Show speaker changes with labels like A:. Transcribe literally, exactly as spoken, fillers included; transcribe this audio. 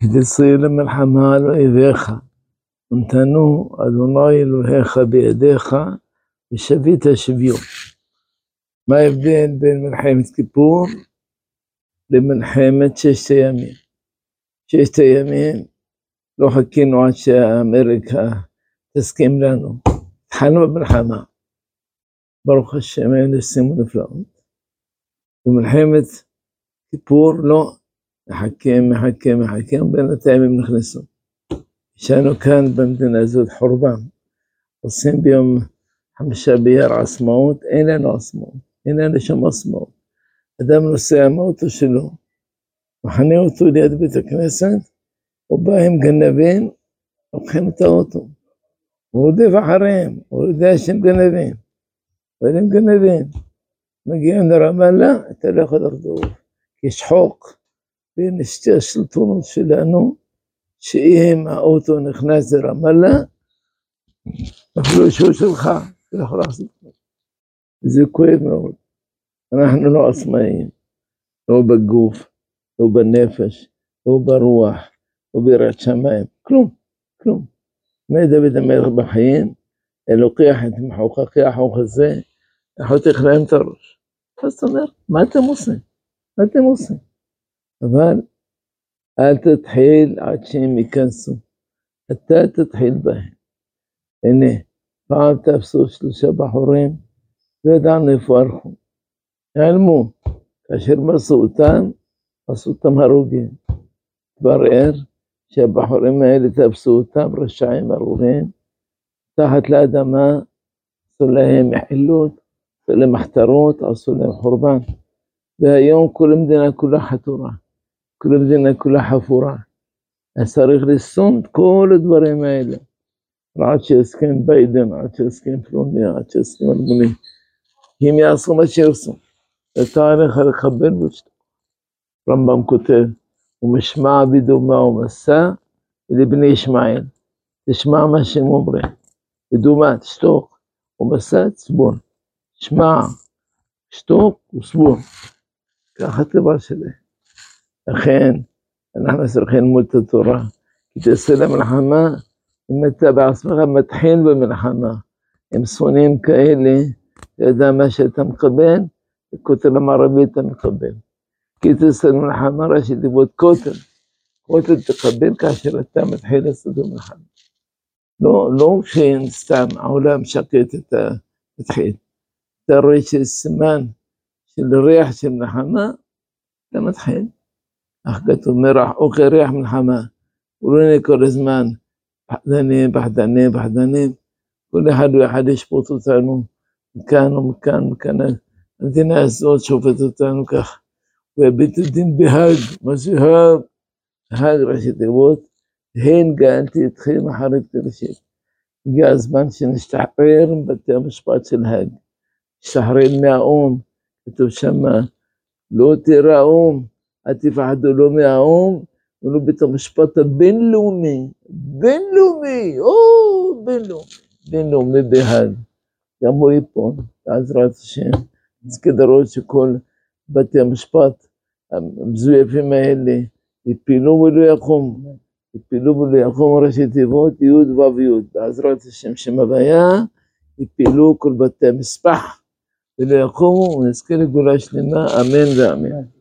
A: ותצאי למלחמה לאויביך, ונתנו אדוני אלוהיך בידיך, ושבית שביו. מה ההבדל בין מלחמת כיפור למלחמת ששת הימים? ששת הימים לא חיכינו עד שאמריקה תסכים לנו, התחלנו במלחמה, ברוך השם האלה שימו נפלאות. במלחמת כיפור לא, מחכים, מחכים, מחכים, בינתיים הם נכנסו. ישנו כאן במדינה הזאת חורבן, עושים ביום חמישה באייר עצמאות, אין לנו עצמאות, אין לנו שם עצמאות. אדם נוסע מהאוטו שלו, מחנה אותו ליד בית הכנסת, ובא עם גנבים, לוקחים את האוטו. הוא רודף אחריהם, הוא יודע שהם גנבים, אבל הם גנבים. מגיעים לרמאללה, אתה לא יכול לרדוף. יש חוק בין שתי השלטונות שלנו, שאם האוטו נכנס לרמאללה, אפילו שהוא שלך, אתה לא יכול לעשות. זה כואב מאוד. אנחנו לא עצמאים, לא בגוף, לא בנפש, לא ברוח, לא ביראת שמיים, כלום, כלום. מה דוד המלך בחיים? אלוקח את מחוקקי החוק הזה, חותך להם את הראש. אז זאת אומרת, מה אתם עושים? מה אתם עושים? אבל אל תתחיל עד שהם ייכנסו. אתה תתחיל בהם. הנה, פעם תפסו שלושה בחורים, וידענו איפה הלכו. נעלמו. כאשר מסו אותם, עשו אותם הרוגים. התברר שהבחורים האלה תפסו אותם, רשעים ארורים, תחת לאדמה, עשו להם מחילות, עשו להם מחתרות, עשו להם חורבן. והיום כל המדינה כולה חתורה, כל המדינה כולה חפורה. אז צריך לסום את כל הדברים האלה. עד שהסכם ביידן, עד שהסכם פלוני, עד שהסכם אלמוני. הם יעשו מה שיעשו. אתה עליך לקבל ושתוק. רמב"ם כותב, ומשמע בדומה ומסע לבני ישמעאל. תשמע מה שהם אומרים. בדומה, תשתוק, ומסע תסבול. תשמע, תשתוק וסבול. ככה הטבע שלי. לכן, אנחנו צריכים ללמוד את התורה. כי תעשה למלחמה, אם אתה בעצמך מתחיל במלחמה, עם שונאים כאלה, ידע מה שאתה מקבל, בכותל המערבי אתה מקבל. כי תעשה למלחמה ראשי תיבות כותל. כותל תקבל כאשר אתה מתחיל לעשות במלחמה. לא, לא שסתם העולם שקט אתה מתחיל. אתה רואה שסימן של ריח של מלחמה, אתה מתחיל. אך כתוב מרח, אוכל ריח מלחמה. הוא לא נהיה כל הזמן, פחדנים, פחדנים, פחדנים. כל אחד ואחד ישפוט אותנו, מכאן ומכאן, מכאן. המדינה הזאת שופט אותנו כך. והביטו דין בהאג, מה זה האג? האג ראשי תיבות, הן גאלתי אתכם אחרי תרשית. הגיע הזמן שנשתחרר מבתי המשפט של האג. נשתחרר מהאום, כתוב שמה, לא תיראום, אל תפחדו לא מהאום, ולא בית המשפט הבינלאומי, בינלאומי, או בינלאומי, בינלאומי בהאג. גם הוא ייפול, בעזרת השם, אז כדרות שכל בתי המשפט המזויפים האלה, יפילו ולא יקום, יפילו ולא יקום ראשי תיבות, יוד ויוד, בעזרת השם שם הוויה, יפילו כל בתי המשפח, ולא יקומו, ונזכה לגאולה שלמה, אמן ואמן.